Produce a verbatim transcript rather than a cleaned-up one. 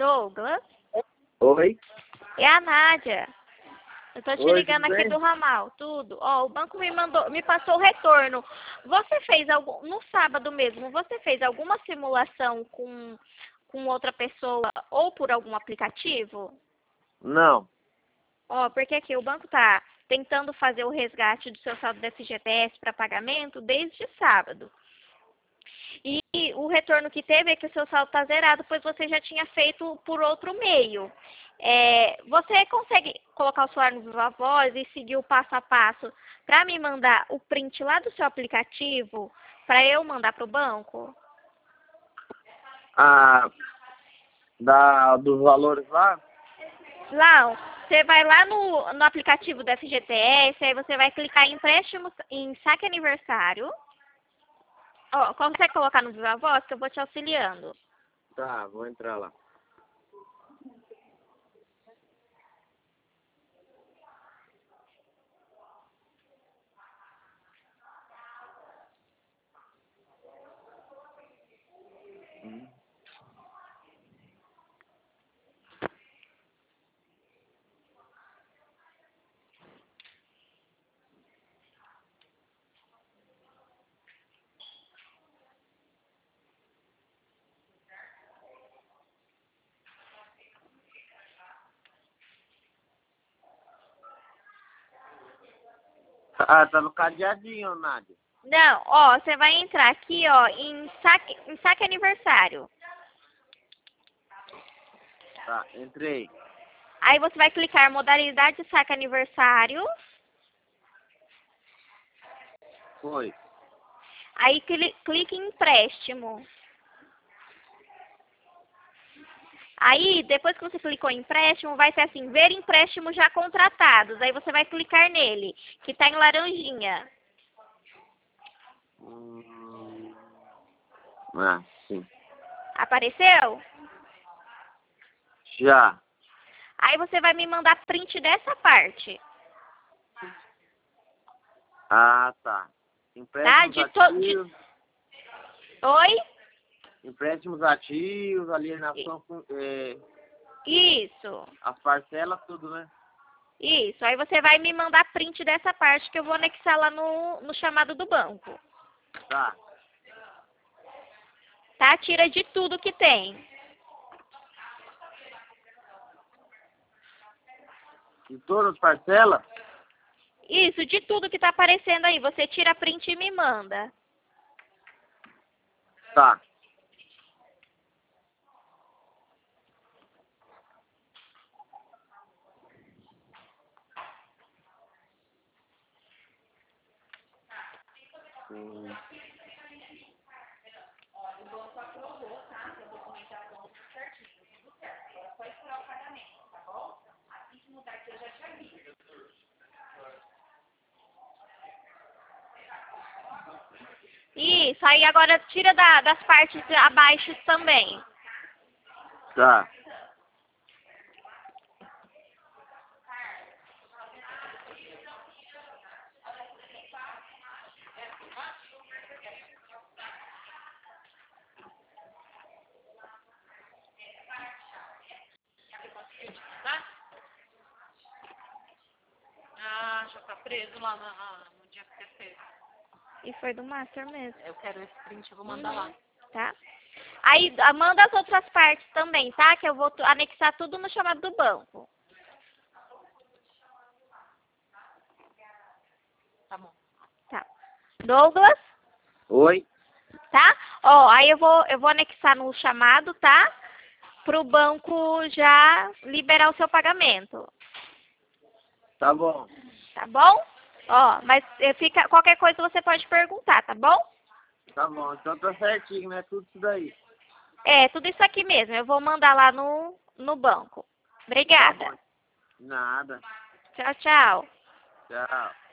Douglas? Oi? É a Nádia. Eu tô te Oi, ligando tudo aqui bem? do ramal, tudo. Ó, o banco me mandou, me passou o retorno. Você fez algum, no sábado mesmo, você fez alguma simulação com, com outra pessoa ou por algum aplicativo? Não. Ó, porque aqui o banco tá tentando fazer o resgate do seu saldo do F G T S para pagamento desde sábado. E o retorno que teve é que o seu saldo está zerado, pois você já tinha feito por outro meio. É, você consegue colocar o celular no Viva Voz e seguir o passo a passo para me mandar o print lá do seu aplicativo para eu mandar para o banco? Ah, da, dos valores lá? Lá, você vai lá no, no aplicativo do F G T S, aí você vai clicar em empréstimo, em saque aniversário. Ó, consegue colocar no Viva Voz que eu vou te auxiliando. Tá, vou entrar lá. Hum. Ah, tá no cadeadinho, Nádia. Não, ó, você vai entrar aqui, ó, em saque, em saque aniversário. Tá, entrei. Aí você vai clicar modalidade de saque aniversário. Foi. Aí cli, clique em empréstimo. Aí, depois que você clicou em empréstimo, vai ser assim, ver empréstimos já contratados. Aí você vai clicar nele, que tá em laranjinha. Hum. Ah, sim. Apareceu? Já. Aí você vai me mandar print dessa parte, Ah, tá. tá? Empréstimos De to... de... ativos. Oi? Empréstimos ativos, alienação, é, Isso. as parcelas, tudo, né? Isso. Aí você vai me mandar print dessa parte que eu vou anexar lá no, no chamado do banco. Tá. Tá? Tira de tudo que tem. De todas as parcelas? Isso, de tudo que tá aparecendo aí. Você tira print e me manda. Tá. Hum. Isso, aí agora tira da, das partes abaixo também. Tá. Ah, já tá preso lá na, no dia que você fez. E foi do Master mesmo. Eu quero esse print, eu vou mandar lá. Tá? Aí ah, manda as outras partes também, tá? Que eu vou tu- anexar tudo no chamado do banco. Tá bom. Tá. Douglas, Oi? tá? Ó, aí eu vou, eu vou anexar no chamado, tá? Pro banco já liberar o seu pagamento. Tá bom. Tá bom? Ó, mas eh, fica, qualquer coisa você pode perguntar, tá bom? Tá bom. Então tá certinho, né? Tudo isso daí. É, tudo isso aqui mesmo. Eu vou mandar lá no, no banco. Tá Obrigada. bom. Nada. Tchau, tchau. Tchau.